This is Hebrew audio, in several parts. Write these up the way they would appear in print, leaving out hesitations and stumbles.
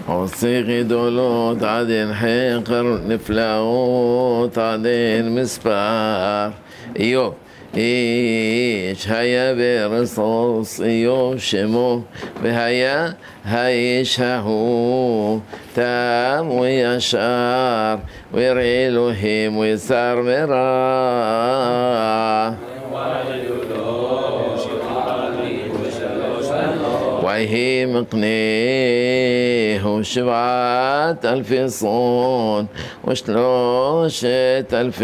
עושה גדולות עד אין חקר, נפלאות עד אין מספר. איוב, איש היה ברסוס, איוב שמו, והיה האיש ההוא תם וישר, וירא אלוהים ויסר מרע. ויהי מקנהו 7,000 צאן ו3,000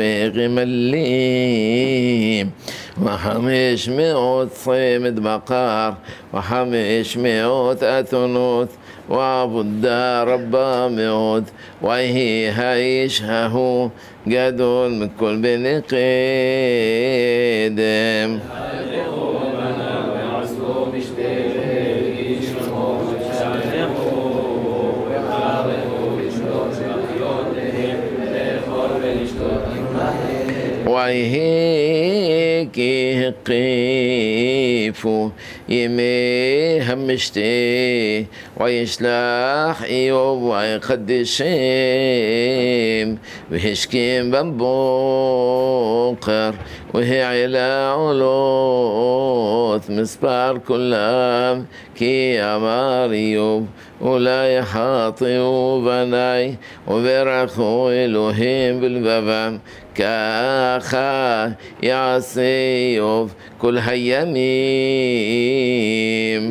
גמלים, 500 צמד בקר, 500 אתונות, ועבודה רבה מאוד. ויהי האיש ההוא גדול מכל בני קדם. ויהי כי הקיפו ימי המשתה, וישלח איוב ויקדשם, והשכים בבוקר, והעלה עולות מספר כולם, כי אמר איוב אולי יחטאו בניי, וברכו אלוהים בלבבם, ככה יעשה איוב כל הימים.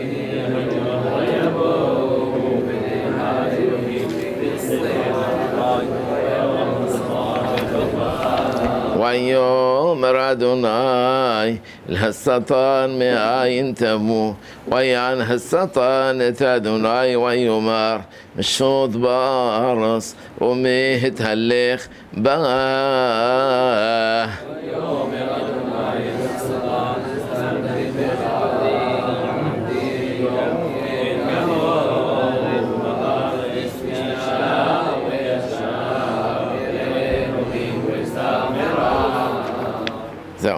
ויאמר אדוני אל השטן מאין תבוא, ויען השטן את אדוני ויאמר משוט בארץ ומהתהלך בה. זהו.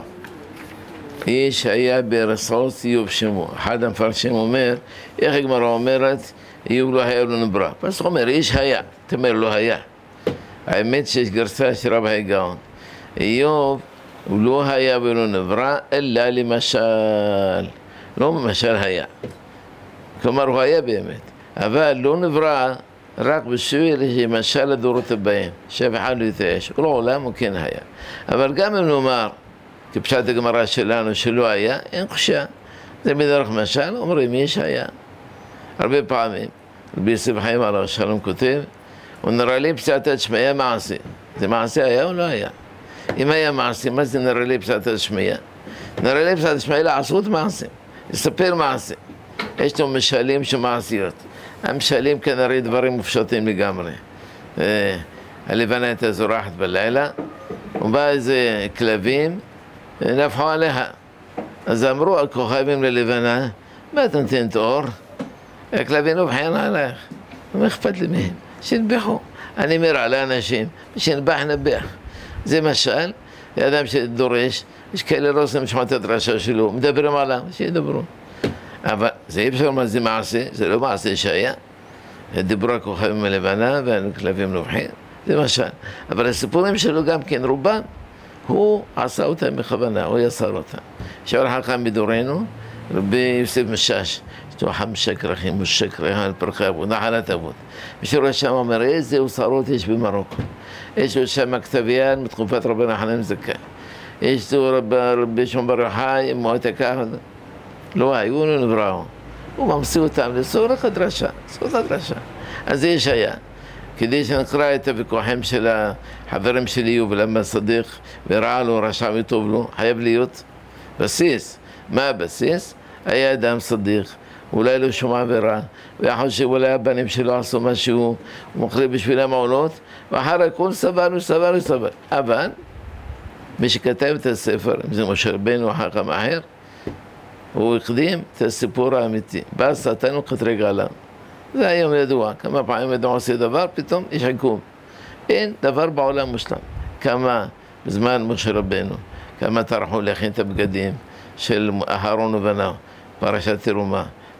איש היה ברסוס איוב שמו. אחד המפרשים אומר, איך הגמרא אומרת, איוב לא היה ולא נברא. פסוק אומר, איש היה, תאמר לא היה. האמת שיש גרסה של רב הגאון. איוב הוא לא היה ולא נברא, אלא למשל. לא למשל היה. כלומר הוא היה באמת. אבל לא נברא רק בשביל למשל הדורות הבאים, שאף לא יתייאש. כל העולם הוא כן היה. אבל גם אם נאמר, כפשט הגמרא שלנו שלא היה, אין חושה. זה בדרך משל, אומרים יש היה. הרבה פעמים, רבי יוסף חיים עליו השלום כותב, הוא נראה לי פשטת שמיא מעשי. זה מעשי היה או לא היה? אם היה מעשי, מה זה נראה לי פשטת שמיא? נראה לי פשטת שמיא לעשות מעשי, לספר מעשי. יש לנו משלים שמעשיות. המשלים כנראה דברים מופשטים לגמרי. הלבנה הייתה זורחת בלילה, ובא איזה כלבים, נפחו עליה. אז אמרו הכוכבים ללבנה, מה את נותנת אור? הכלבים נובחים עליך. מה אכפת לי מהם? שינבחו. אני מרע לאנשים, שנבח נבח. זה משל, אדם שדורש, יש כאלה לא עושים לשמוע את הדרשה שלו, מדברים עליו, שידברו. אבל זה אי אפשר מה זה מעשה, זה לא מעשה שהיה. דיברו הכוכבים מלבנה והכלבים נובחים, זה משל. אבל הסיפורים שלו גם כן רובם, הוא עשה אותם בכוונה, הוא יסר אותם. שאול חכם בדורנו, רבי יוסף משש, שתו 5 כרכים ושקרי על פרחי אבות, נחלת אבות. ושרואה שם אומר, איזה אוצרות יש במרוקו. יש לו שם כתביין מתקופת רבי נחמן זקן. יש לו רבי שמעון בר יוחאי, מועתקה, לא היו, לא נבראו. הוא ממציא אותם לסורך הדרשה, סורך הדרשה. אז זה שהיה. כדי שנקרא את הוויכוחים של החברים של איוב, למה צדיק ורע לו, רשע וטוב לו, חייב להיות בסיס. מה הבסיס? היה אדם צדיק, אולי לא שומע ורע, ואחר שאולי הבנים שלו עשו משהו, הוא מחליט בשבילם עולות, ואחר הכל סבל. אבל מי שכתב את הספר, אם זה משה רבנו החכם אחר, הוא הקדים את הסיפור האמיתי. בא השטן וקטרג עליו. זה היום ידוע, כמה פעמים אדם עושה דבר, פתאום יש עיכוב. אין דבר בעולם מושלם. כמה בזמן משה רבנו, כמה טרחו להכין את הבגדים של אהרון ובניו, פרשת תרומה.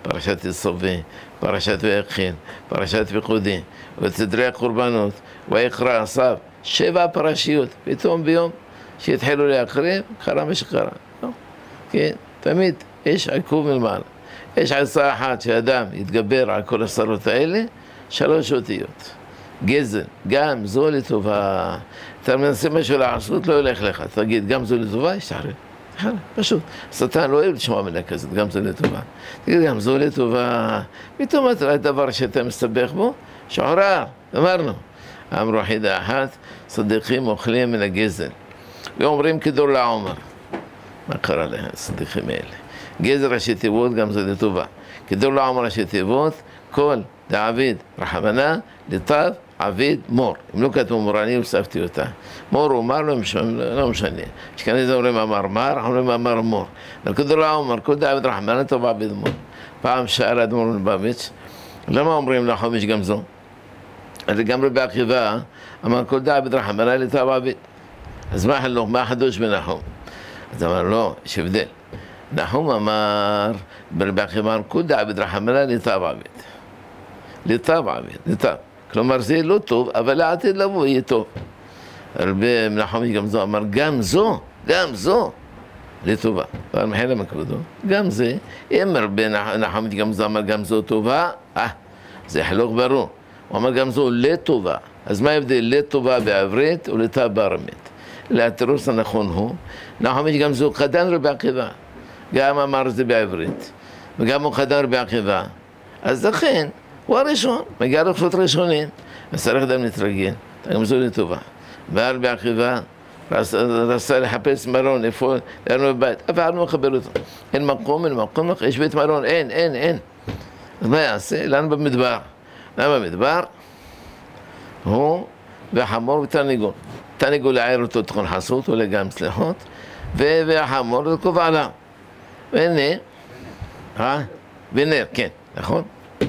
פרשת יסובי, פרשת ויכין, פרשת פיקודי, ותדרי הקורבנות, ויקרא עשיו, 7 פרשיות, פתאום ביום שהתחילו להקריב, קרה מה שקרה. כן, תמיד יש עיכוב מלמעלה. יש עצה אחת שאדם יתגבר על כל הסרות האלה, 3 אותיות. גזל, גם זו לטובה. אתה מנסה משהו לעשות, לא ילך לך. תגיד, גם זו לטובה, ישתחרר. פשוט. השטן לא אוהב לשמוע מילה כזאת, גם זו לטובה. תגיד, גם זו לטובה. פתאום אתה רואה דבר שאתה מסתבך בו, שוחרר, אמרנו. אמרו חידה אחת, צדיקים אוכלים מן הגזל. ואומרים כדור לעומר. מה קרה להם, הצדיקים האלה? גזל ראשי תיבות, גם זו לטובה. כדור לעומר ראשי תיבות, כל דעביד רחמנה, לטב עביד מור. אם לא כתבו מור, אני הוספתי אותה. מור ומר לא משנה. שכנראה אומרים אמר מר, אומרים אמר מור. אבל כדור לעומר, כל דעביד רחמנה, טוב עביד מור. פעם שאל אדמו"ר מלובביץ', למה אומרים לחומש גם זו? אז גם רבי עקיבא אמר כל דעביד רחמנה, לטב עביד. אז מה החדוש בנחום? אז אמר לא, יש הבדל. נחום אמר, ברבי עקיבא, כל דעביד רחמנה, לטב עביד. לטב עביד, לטב. כלומר זה לא טוב, אבל לעתיד לבוא יהיה טוב. רבי נחום גם זו אמר, גם זו, לטובה. אבל מחילה מכבודו, גם זה, אם רבי נחום גם זו אמר, גם זו טובה, זה חלוק ברור. הוא אמר גם זו לטובה. אז מה ההבדל לטובה בעברית ולטוב בארמית? התירוץ הנכון הוא, נחום גם זו קדם רבי עקיבא. גם אמר זה בעברית, וגם הוא קדם רבי עקיבא. אז לכן, הוא הראשון, מגיע רחשות ראשונים, אז צריך אדם להתרגל, גם זו לטובה. רבי עקיבא רצה לחפש מלון, איפה, לנו בבית, אף אחד לא מקבל אותו. אין מקום, יש בית מלון, אין. אז מה יעשה? לנו במדבר. למה במדבר? הוא והחמור ותרנגול. תרנגול להעיר אותו תכון חסות, עולה גם סליחות, והחמור זה קובע עליו. ונר, כן, נכון?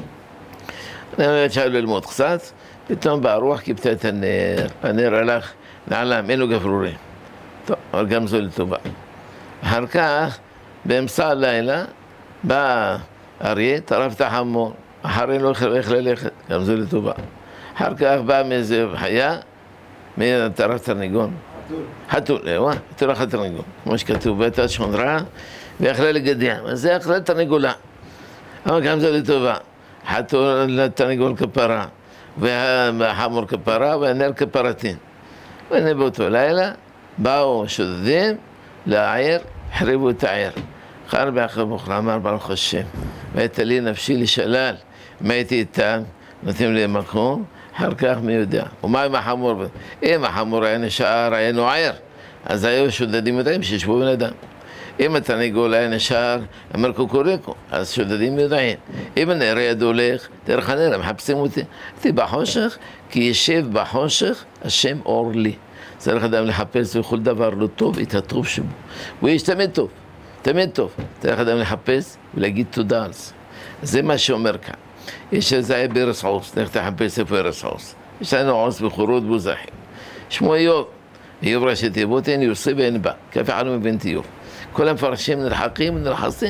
אני אומרת שאלו ללמוד קצת, פתאום ברוח קיפתה את הנר, הנר הלך, נעלם, אין לו גפרורים. טוב, אבל גם זו לטובה. אחר כך, באמצע הלילה, בא אריה, טרף את החמור, אחרי לא איך ללכת, גם זו לטובה. אחר כך בא מאיזה חיה, מי טרף תרנגול? חתול, טרף תרנגול, כמו שכתוב, בית שונדרה, ואכלה לגדיה, אז זה אכלה תרנגולה. אבל גם זו לטובה. חתול תרנגול כפרה, והחמור כפרה, והנר כפרתין. והנה באותו לילה, באו שודדים לעיר, החריבו את העיר. חר באחר בוכלה, אמר ברוך השם, והייתה לי נפשי לשלל, אם הייתי איתם, נותנים לי מקום, אחר כך מי יודע. ומה עם החמור? אם החמור היה נשאר, היה נוער, אז היו שודדים יודעים שישבו בן אדם. אם התרנגול היה נשאר, אמר קוקוריקו, אז שודדים יודעים. אם הנר יד הולך, דרך הנר, הם מחפשים אותי. הייתי בחושך, כי ישב בחושך, השם אור לי. צריך אדם לחפש בכל דבר לא טוב, את הטוב שבו. הוא יש תמיד טוב. צריך אדם לחפש ולהגיד תודה על זה. זה מה שאומר כאן. יש איזה היה בארץ עוס, צריך לחפש איפה ארץ עוס. יש לנו עוס בחורות בוזחים. שמו איוב. איוב ראשי תיבות, אין יוסי ואין בא. כף אחד מבין את איוב. כל המפרשים נרחקים,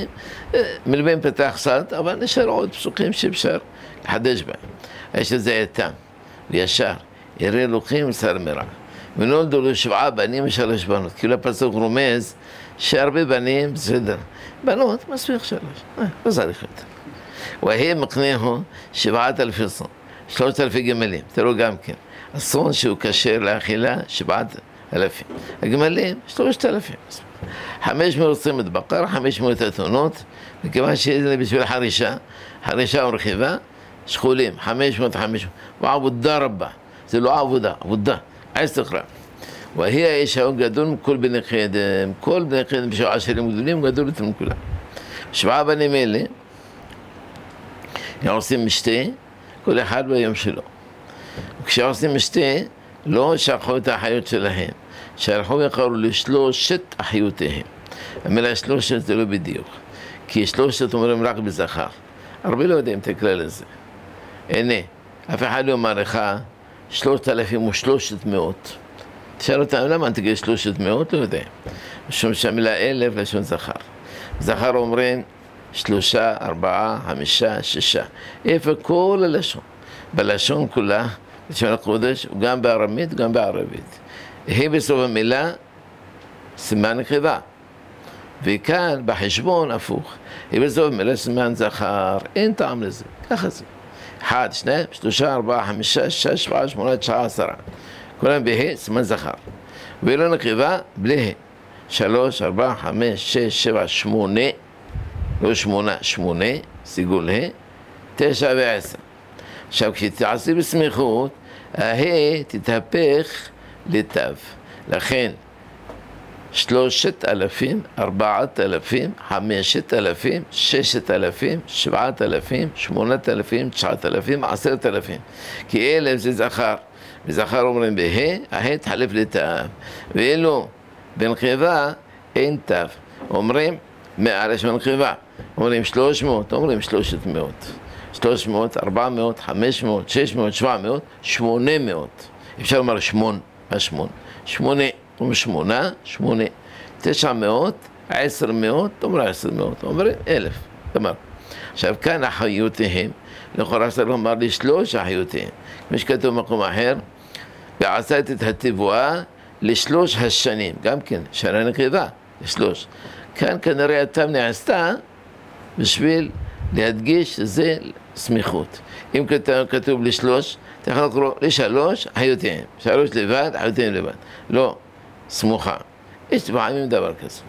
מלבין פתח קצת, אבל נשאר עוד פסוקים שאפשר לחדש בהם. יש לזה איתם, וישר, ירא אלוקים שר מרע. ונולדו לו 7 בנים ו3 בנות. כאילו הפסוק רומז שהרבה בנים, בסדר. בנות, מספיק 3. לא צריך יותר. והם מקניהו 7,000 צאן, 3,000 גמלים. תראו גם כן. הצאן שהוא כשר לאכילה, 7,000. הגמלים, 3,000. 500 צמד בקר, 500 אתונות, מכיוון שזה בשביל חרישה ורכיבה, שכולים, 500. ועבודה רבה. זה לא עבודה. אסתכלה. והיא האיש ההוא גדול מכל בני חדם, כל בני חדם בשביל עשירים גדולים גדול יותר מכולם. 7 בנים אלה, הם עושים משתה, כל אחד ביום שלו. וכשעושים משתה, לא שכחו את האחיות שלהם, שהלכו וקראו לשלושת אחיותיהם. המילה 3 זה לא בדיוק, כי 3 אומרים רק בזכר. הרבה לא יודעים את הכלל הזה. הנה, אף אחד לא אומר לך 3,300. תשאל אותם, למה תגיד 300? לא יודע. משום שהמילה 1,000 לשון זכר. זכר אומרים 3, 4, 5, 6. איפה כל הלשון? בלשון כולה, לשון הקודש, גם בארמית, גם בערבית. היא בסוף המילה סימן נקבה. וכאן בחשבון הפוך. היא בסוף המילה סימן זכר, אין טעם לזה, ככה זה. 1, 2, 3, 4, 5, 6, 7, 8, 9, 10. כולם בה סימן זכר. ולא נקבה בלי ה. 3, 4, 5, 6, 7, 8, לא 8, 8, סיגול ה, 9 ו10. עכשיו כשתעשי בסמיכות, הה תתהפך לתו. לכן 3,000, 4,000, 5,000, 6,000, 7,000, 8,000, 9,000, 10,000. כי 1,000 זה זכר. וזכר אומרים בה, הה תחלף לתו. ואילו בנקבה אין תו. אומרים 100 לשון נקבה. אומרים 300, אומרים 300. 300, 400, 500, 600, 700, 800. אפשר לומר 8, מה 8? 8, אומרים 8, 8. 900, 10,000, אומרים 10,000, אומרים 1,000. כלומר, עכשיו כאן אחיותיהם, לכאורה צריך לומר לשלוש אחיותיהם. כמו שכתוב במקום אחר, ועשית את התבואה לשלוש השנים, גם כן, שנה נקבה, לשלוש. כאן כנראה התו נעשתה בשביל להדגיש שזה סמיכות. אם כתוב לשלוש, אתה יכול לקרוא לשלוש אחיותיהם. 3 לבד, אחיותיהם לבד. לא, סמוכה. יש פעמים דבר כזה.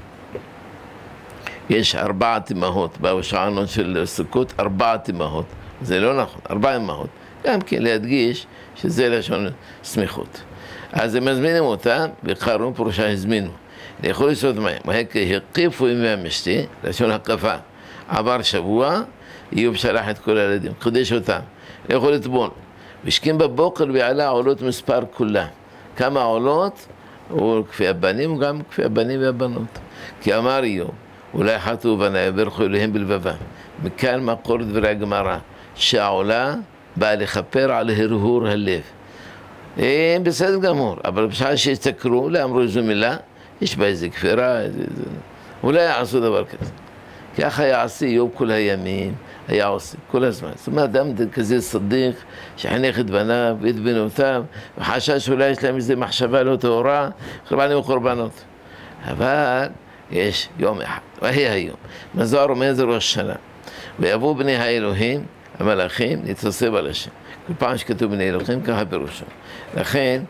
יש 4 אמהות, בשעון של סוכות 4 אמהות. זה לא נכון, 4 אמהות. גם כן להדגיש שזה לשון סמיכות. אז הם מזמינים אותם, וקראו פירושה הזמינו. לאכול לשתות מים. הקיפו ימי המשתה, לשון הקפה. עבר שבוע, איוב שלח את כל הילדים, חידש אותם. לאכול לטבול. ושקים בבוקר ועלה עולות מספר כולה. כמה עולות? הוא כפי הבנים וגם כפי הבנים והבנות. כי אמר איוב, אולי חטאו בניי וברכו אלוהים בלבבם. מכאן מקור דברי הגמרא, שהעולה באה לכפר על הרהור הלב. בסדר גמור, אבל בשעה שהסתכלו, לא אמרו איזו מילה, יש בה איזה כפירה, אולי יעשו דבר כזה. ככה יעשי איוב כל הימים, היה עושה כל הזמן. זאת אומרת, אדם כזה צדיק שחינך את בניו ואת בנותיו, וחשש שאולי יש להם איזו מחשבה לא טהורה, קורבנים וקורבנות. אבל יש יום אחד, ויהי היום. מזוהר אומר זה ראש שנה. ויבואו בני האלוהים, המלאכים, להתווסף על השם. כל פעם שכתוב בני אלוהים, ככה פירושו. לכן,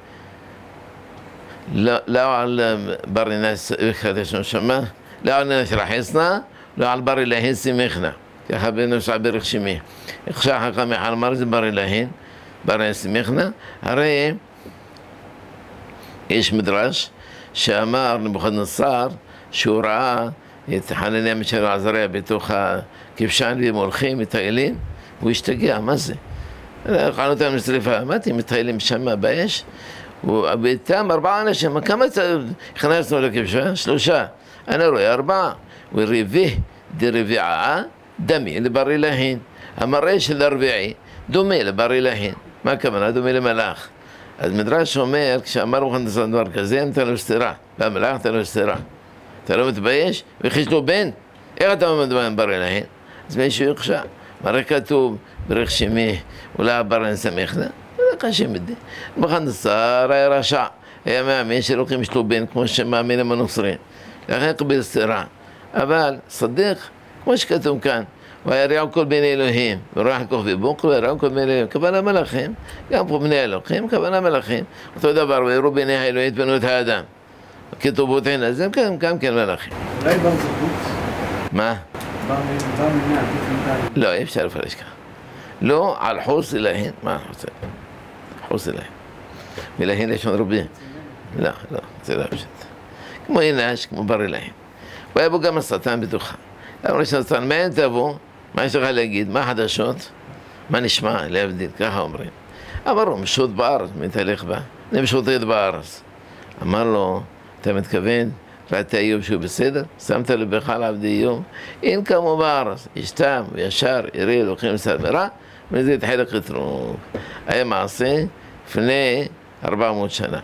לא על בר אינס וחדש נשמה, לא על נש רחסנה, לא על בר אלוהים שמחנה. ככה בנושא ברך שמי. עכשיו חכם יחל אמר זה בר אלוהים, בר אלוהים שמחנה. הרי יש מדרש שאמר נבוכדנצר שהוא ראה את חנניה משל עזריה בתוך הכבשן והם הולכים, מטיילים, והוא השתגע, מה זה? חנו אותם לשריפה, אמרתי, מטיילים שם באש, ואיתם 4 אנשים, כמה הכנסנו לכבשן? 3, אני רואה 4, ורביע דרביעה דמי לבר אלוהים, המראה של הרביעי דומה לבר אלוהים. מה הכוונה? דומה למלאך. אז מדרש אומר, כשאמר נבוכדנצר דבר כזה, נתן לו סתירה, והמלאך נתן לו סתירה. אתה לא מתבייש? וחיש לו בן? איך אתה מדבר בר אלוהים? אז מישהו יחשע. מראה כתוב ברך שמי, אולי בר אלוהים שמחנה? לא קשים את זה. נבוכדנצר היה רשע. היה מאמין שלוקחים יש לו בן כמו שמאמין עם הנוצרים. לכן קבל סתירה. אבל צדיק, כמו שכתוב כאן, ויראו כל בני אלוהים, ורוח כוכבי בוקר, ויראו כל בני אלוהים, כוונה מלאכים, גם פה בני אלוהים, כוונה מלאכים. אותו דבר, ויראו בני האלוהים את בנות האדם. כתובותיהן, אז הם גם כן מלאכים. אולי בר זכות? מה? בר מנה, לא, אי אפשר לפרש ככה. לא, על חוס אלוהים. מה על חוס אלוהים? חוס אלוהים. מלאהים לשון רבים. לא, זה לא פשוט. כמו אינש, כמו בר אלוהים. והיה בו גם השטן בתוכה. אמרו לשטן, מה אין תבוא? מה יש לך להגיד? מה החדשות? מה נשמע? להבדיל, ככה אומרים. אמרו, משוט בארץ, מתהלך בה. אני משוטט בארץ. אמר לו, אתה מתכוון? ראית איוב שהוא בסדר? שמת לבך על עבדי איוב? אין כמו בארץ, ישתם וישר, יראה אלוהים סדרה, וזה התחיל הקטרוג. היה מעשה לפני 400 שנה.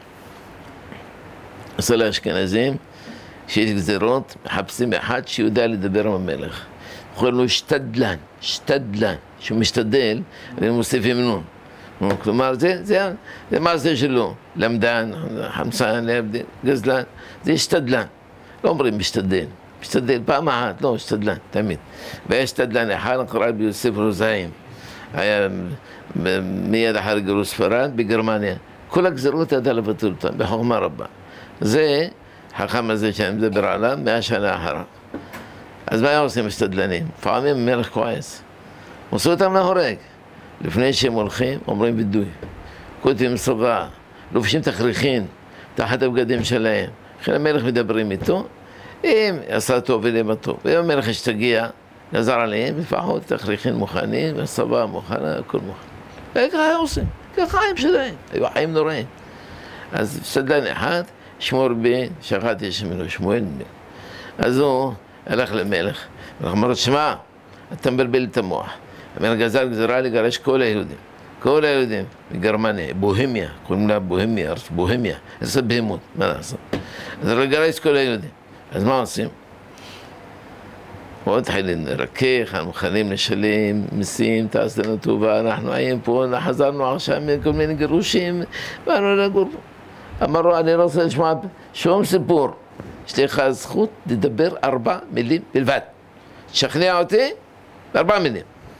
אצל האשכנזים, כשיש גזירות, מחפשים אחד שיודע לדבר עם המלך. קוראים לו שתדלן, שתדלן, שהוא משתדל, ומוסיפים נון. כלומר, זה מעשה שלו, למדן, חמצן, גזלן, זה שתדלן. לא אומרים משתדל, משתדל פעם אחת, לא, שתדלן, תמיד. ויש שתדלן אחד, קרא ביוסף רוזאים, היה מיד אחר גירוש ספרד בגרמניה. כל הגזרות ידע לבטל אותם, בחוכמה רבה. זה, החכם הזה שאני מדבר עליו, 100 שנה אחריו. אז מה עושים משתדלנים? לפעמים המלך כועס. עשו אותם להורג. לפני שהם הולכים, אומרים וידוי. כותבים צבא, לובשים תכריכין, תחת הבגדים שלהם. לכן המלך מדברים איתו, אם עשה טוב ולמה טוב. ואם המלך השתגיע, גזר עליהם, לפחות תכריכין מוכנים, והצבא מוכנה, הכל מוכן. וככה הם עושים, ככה הם שלהם. היו חיים נוראים. אז שתדלן אחד, שמור בי, שכחתי שמנו, שמואל בי. אז הוא הלך למלך, ואמר לו, שמע, אתה מבלבל את המוח. המלך גזר גזרה לגרש כל היהודים. כל היהודים מגרמניה, בוהמיה, קוראים לה בוהמיה, בוהמיה, ארצות בהמות, מה לעשות? אז לגרש כל היהודים. אז מה עושים? הוא התחיל לרכך, אנחנו מוכנים לשלם מיסים, תעשה לנו טובה, אנחנו היינו פה, חזרנו עכשיו מכל מיני גירושים, באנו לגור פה. אמרו, אני לא רוצה לשמוע שום סיפור. יש לך זכות לדבר 4 מילים בלבד. תשכנע אותי, 4 מילים.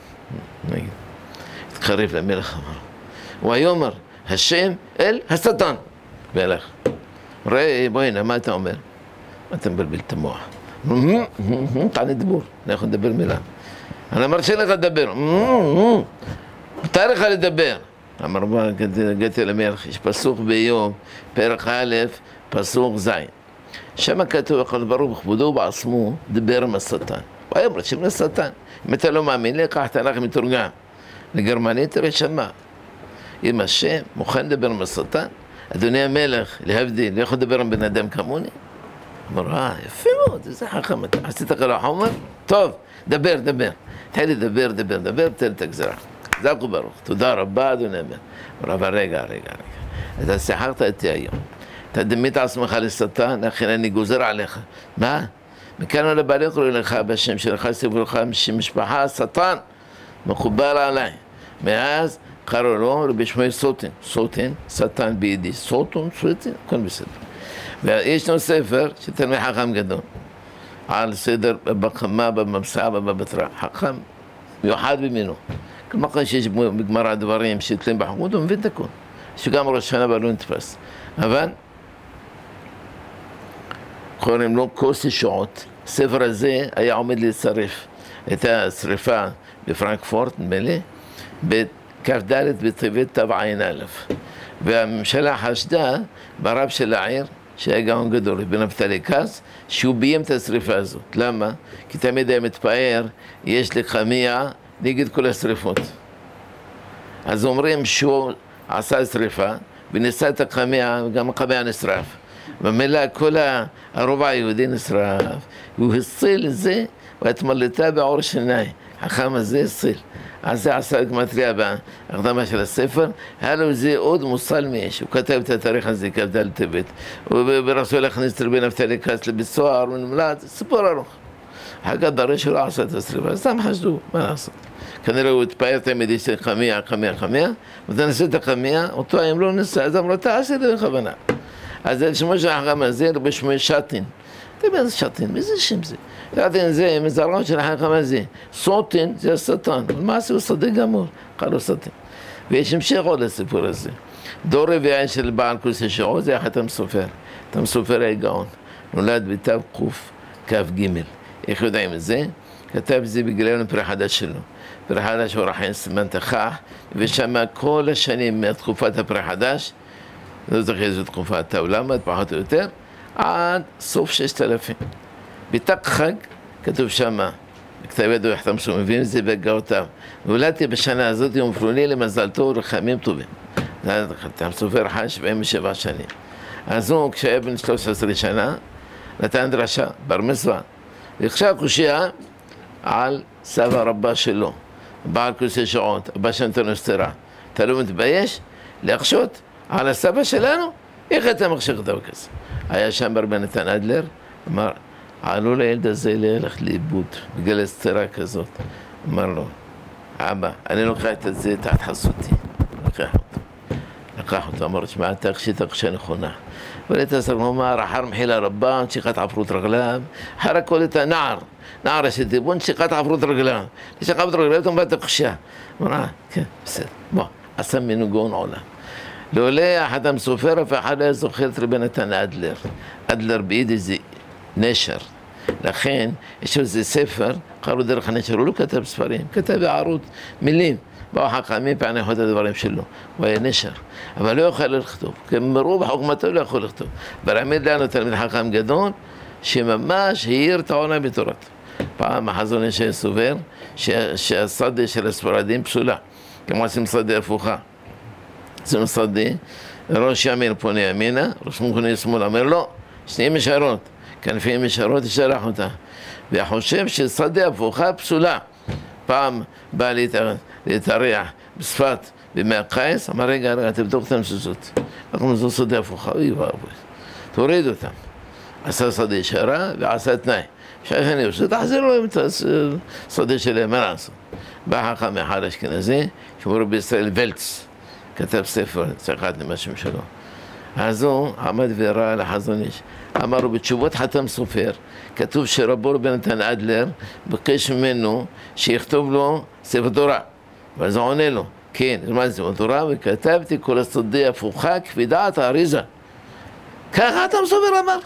התקרב למלך, אמר. הוא היה אומר, השם אל השטן. והלך. ראה, בואי הנה, מה אתה אומר? אתה מבלבל את המוח. תענה דיבור, אני יכול לדבר מילה. אני מרשה לך לדבר. מותר לך לדבר. אמר, בוא, הגעתי למלך, יש פסוק באיוב, פרק א', פסוק ז'. שם כתוב, הכל ברור בכבודו ובעצמו, דבר עם השטן. הוא היה אומר, שם לשטן. אם אתה לא מאמין לי, קח תנ"ך מתורגם. לגרמנית, תראה שמה. אם השם מוכן לדבר עם השטן, אדוני המלך, להבדיל, לא יכול לדבר עם בן אדם כמוני? אמר, יפה מאוד, איזה חכם אתה. עשית לך לא חומר? טוב, דבר. תן לי דבר, תן את הגזרה. זק וברוך, תודה רבה, אדוני המלך. אמר, אבל רגע. אתה שיחקת איתי היום. אתה דמית עצמך לשטן, לכן אני גוזר עליך. מה? מכאן לבעלי קוראים לך בשם שלך, סיפור לך משפחה, שטן, מקובל עליי. מאז קראו לו רבי שמואל סוטן, שטן ביידיש, סוטן, הכל בסדר. ויש לנו ספר שתלמיד חכם גדול, על סדר בבחמה, בממסע, בבטרה, חכם מיוחד במינו. כלומר שיש בגמרא דברים שתלים בחכות, הוא מבין את הכל. שגם ראש שנה אבל לא נתפס. אבל קוראים לו כוס ישועות. הספר הזה היה עומד להצטרף. הייתה שריפה בפרנקפורט, נדמה לי, בכ"ד בטבת תשע"א. והממשלה חשדה ברב של העיר, שהיה גאון גדול, בן נפתלי קס, שהוא ביים את השריפה הזאת. למה? כי תמיד היה מתפאר, יש לחמיה נגד כל השריפות. אז אומרים שהוא עשה שריפה, וניסה את החמיה, וגם החמיה נשרף. במילא כל הרובע היהודי נשרף. הוא הציל את זה, והתמלטה בעור שני. החכם הזה הציל. אז זה עשה גמטריה בהקדמה של הספר, היה לו זה עוד מוסל מאש, הוא כתב את התאריך הזה, כ"ד טבת, וברצו להכניס את רבי נפתלי קס לבית סוהר ונמלט, סיפור ארוך. אחר כך דרש שלא עשה את השריפה, אז סתם חשדו, מה לעשות? כנראה הוא התפאר תמיד, יש חמיה, ואתה נעשה את החמיה, אותו היום לא נסע, אז אמרו, תעשה את זה בכוונה. אז זה שמו של החכם הזה, רבי שמואל שטין. אתה יודע, זה שטין, מי זה שם זה? שטין זה מזרעון של החכם הזה. סוטין זה השטן, מה זה? הוא שדה גמור, קראו סטין. ויש המשך עוד לסיפור הזה. דור רביעי של בעל כוס ישועות, זה החתם סופר. חתם סופר היה גאון. נולד בתו קוף, כ"ג. איך יודעים את זה? כתב את זה בגיליון פרי חדש שלו. פרי חדש הוא רחן סימן תכח, ושם כל השנים מתקופת הפרי חדש, לא זוכר איזו תקופת העולם, פחות או יותר, עד סוף 6,000. בתק חג, כתוב שמה, בכתב ידו יחתם שהוא מבין את זה בגאותיו. נולדתי בשנה הזאת, יום פלוני למזלתו רחמים טובים. חתם סופר חי 77 שנים. אז הוא, כשהיה בן 13 שנה, נתן דרשה, בר מצווה. ועכשיו קושיה על סבא רבא שלו, בעל כוס ישועות, אבא שנתנו הסתרה. אתה לא מתבייש להחשות על הסבא שלנו? איך אתה מחשיך דבר כזה? היה שם רבי נתן אדלר, אמר, עלול הילד הזה ללכת לאיבוד בגלל סתירה כזאת. אמר לו, אבא, אני לוקח את זה תחת חסותי. לקח אותו, אמר, תשמע, אתה תקשה נכונה. ולית הסרק אמר, אחר מחילה רבה, נשיקת עפרות רגליו, אחר הכל את הנער, נער שתיבון, נשיקת עפרות רגליו. נשיקת עפרות רגליו, אתה מבט הקשה. אמר, כן, בסדר, בוא, עשה מנוגון עולם. לעולה אחד המסופר, ואחד היה זוכר את רבי נתן אדלר. אדלר ביידיש זה נשר. לכן, יש איזה ספר, קראו דרך הנשר, הוא לא כתב ספרים, כתב הערות, מילים. באו חכמים פענח את הדברים שלו, הוא היה נשר, אבל לא יכול לכתוב, כי מרוב חוכמתו לא יכול לכתוב. ברמיד לנו תלמיד חכם גדול, שממש העיר את העונה בתורת. פעם החזון איש סובר, שהשדה של הספרדים פסולה, כמו עושים שדה הפוכה. עושים שדה, ראש ימין פונה ימינה, ראש פונה שמאל, אומר לא, שניהם ישרות, כנפיים ישרות ישלח אותה. וחושב ששדה הפוכה פסולה. פעם בא להתארח בשפת בימי הקיץ, אמר רגע, תבדוק את המזוזות. אנחנו זו שדה הפוכה, אוי ואבוי, תוריד אותם. עשה שדה ישרה ועשה תנאי. שאני עושה, תחזיר לו את השדה שלהם, מה לעשות? בא חכם אחד אשכנזי, שמור בישראל ולץ, כתב ספר, צחקת עם השם שלו. אז הוא עמד וראה לחזון איש. אמר לו, בתשובות חתם סופר, כתוב שרבו רבי נתן אדלר בקש ממנו שיכתוב לו ספר תורה. ואז הוא עונה לו, כן, מה זה ספר תורה? וכתבתי כל השדה הפוכה כפי דעת האריזה. ככה חתם סופר אמר.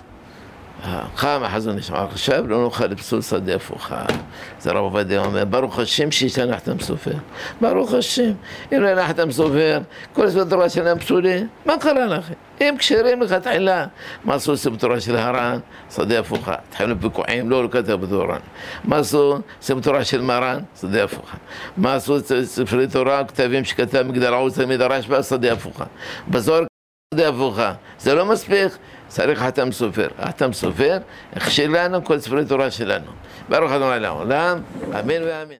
קם החזון איש, עכשיו לא נוכל לפסול שדה הפוכה. זה רב עובדיה אומר, ברוך השם שישתנה חתם סופר. ברוך השם, אם לא חתם סופר, כל ספר תורה שלהם פסולים, מה קרה לכם? הם כשרים לכתחילה. מה עשו ספר תורה של הר"ן? שדה הפוכה. התחילו בוויכוחים, לא כתב בתורן. מה עשו ספר תורה של מרן? שדה הפוכה. מה עשו ספרי תורה, כתבים שכתב מגדל עוז תלמיד הרשב"א? שדה הפוכה. בזוהר שדה הפוכה. זה לא מספיק. צריך חתם סופר. חתם סופר, הכשיר לנו כל ספרי תורה שלנו. ברוך ה' לעולם, אמן ואמן.